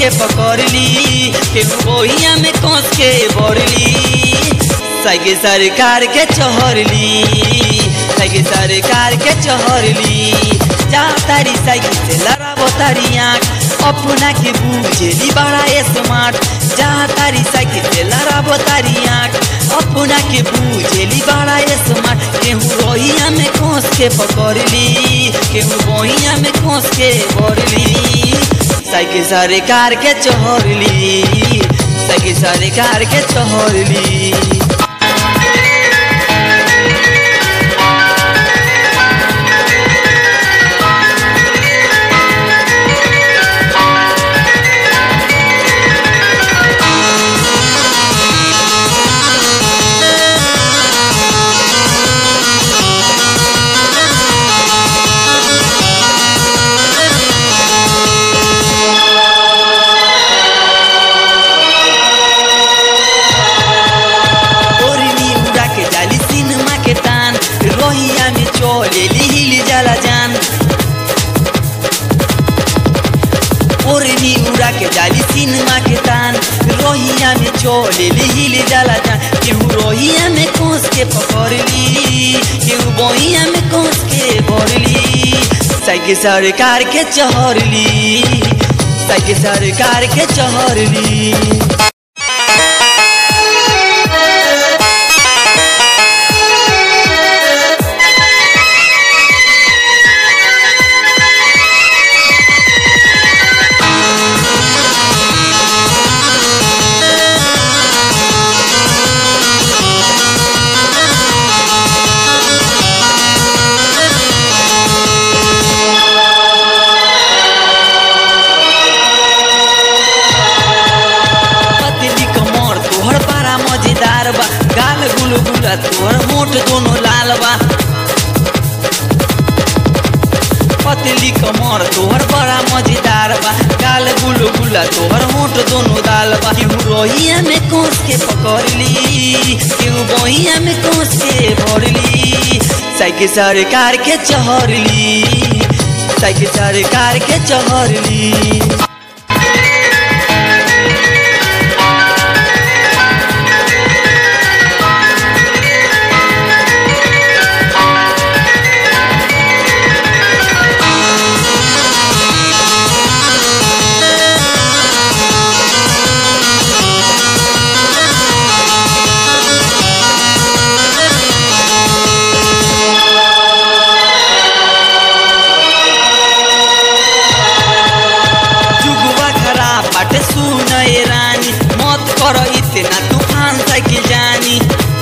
के पकड़ली, केहू बोहिया में कोस के बोरली। साइकिल सरकार के चहरली, साइकिल सरकार के चहरली। जा तारी साइकिल से लड़ाबो तारी आँख, अपना के बूझेली बड़ा स्मार्ट। जा तारी साइकिल से लड़ाबो तारी आँख, अपना के बूझेली बड़ा स्मार्ट। केहू रोहिया में कोस के पकड़ली, केहू बोहिया में कोस के बोरली। साइकिल सरकार के चहरली, साइकिल सरकार के चहरली। रोहिया में चलेली हिल जाला जान, ओरनी उड़ा के जाली सिनेमा के तान। रोहिया में चलेली हिल जाला जान, केहू रोहिया में कोस के पकड़ली, केहू बोहिया में कोस के बोरली। साइकिल सरकार के चहरली, साइकिल सरकार के चहरली। गाल गुलगुला तोहर मोट दोनों लाल बा, पतली कमर तोहर बड़ा मजेदार बा। गाल गुलगुला तोहर मोट दोनों लाल बा। केहू रोहिया में कोस के पकड़ली, केहू बोहिया में कोस के बोरली। साइकिल सरकार के चहरली, साइकिल सरकार के चहरली। सुन रानी मत कर इतना तूफान साइकिल जानी,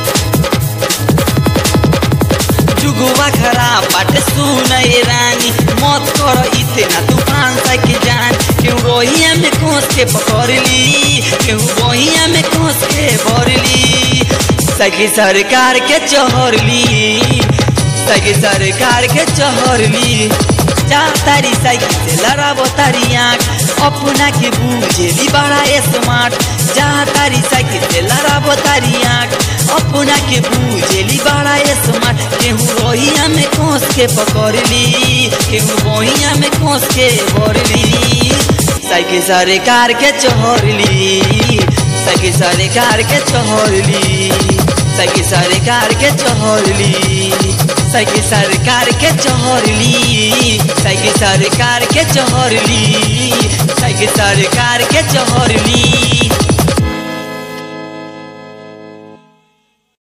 जुगुआ खराब बाटे। सुन रानी मत कर इतना तूफान साइकिल जान। केहू रोहिया में कोस के पकड़ली, केहू बोहिया में कोस के बोरली। साइकिल सरकार के चहरली, साइकिल सरकार के चहरली। जा तारी साइकिल से लड़ाबो तारी आँख, अपना के बूझेली बड़ा स्मार्ट। जा तारी साइकिल से लड़ाबो तारी आँख, अपना के बूझेली बड़ा स्मार्ट। केहू रोहिया में कोस के पकड़ली, केहू बोहिया में कोस के बोरली। साइकिल सरकार के चहरली, साइकिल सरकार के चहरली, साइकिल सरकार के चहरली, साइकिल सरकार के चहरली, साइकिल सरकार के चहरली, साइकिल सरकार के चहरली।